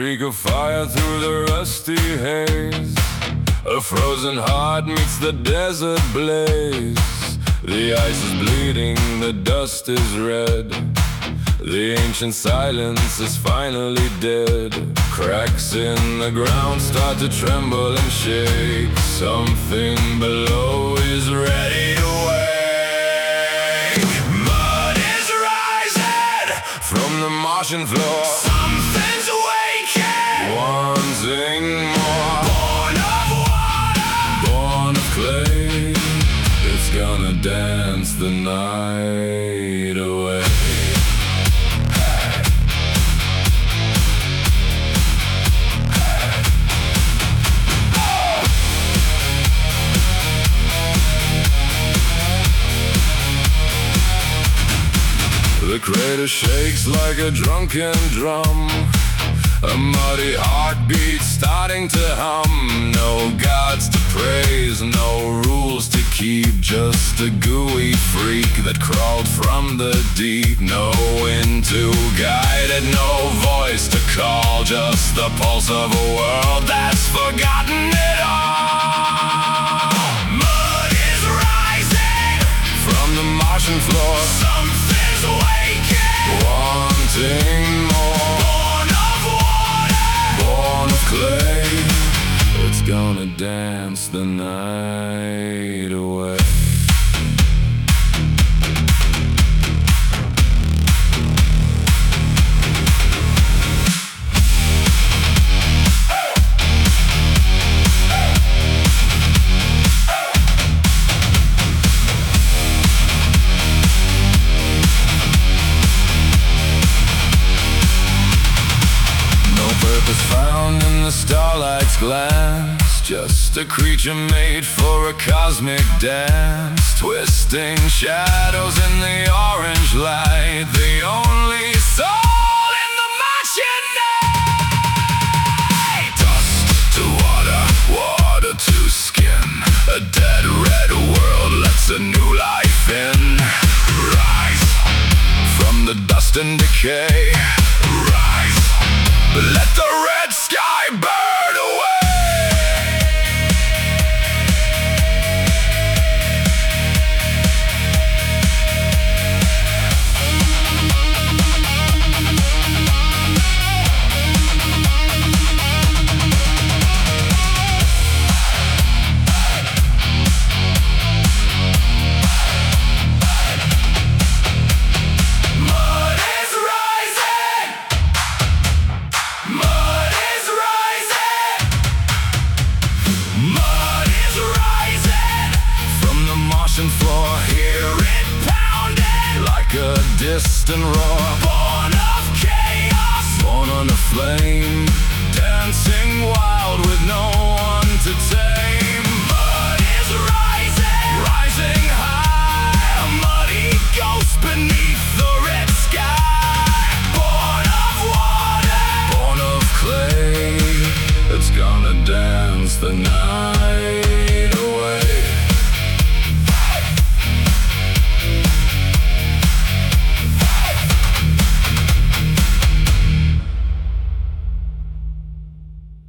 streak of fire through the rusty haze. A frozen heart meets the desert blaze. The ice is bleeding, the dust is red. The ancient silence is finally dead. Cracks in the ground start to tremble and shake. Something below is ready to wake. Mud is rising from the Martian floor. Something's awakening, wanting more. Born of water, born of clay. It's gonna dance the night away. The crater shakes like a drunken drum. A muddy heartbeat starting to hum. No gods to praise, no rules to keep. Just a gooey freak that crawled from the deep. No wind to guide it, no voice to call. Just the pulse of a world that's forgotten it all. Mud is rising from the Martian floor. Something's awakening, wanting more. Born of water, born of clay. It's gonna dance the night away. Purpose found in the starlight's glance. Just a creature made for a cosmic dance. Twisting shadows in the orange light. The only soul in the Martian night. Dust to water, water to skin. A dead red world lets a new life in. Rise from the dust and decay. Rise, let the red sky burn away. Mud is rising. Mud is rising. Mud is rising from the Martian floor. Hear it pounding like a distant roar. Born of chaos, born on a flame, dancing wild with no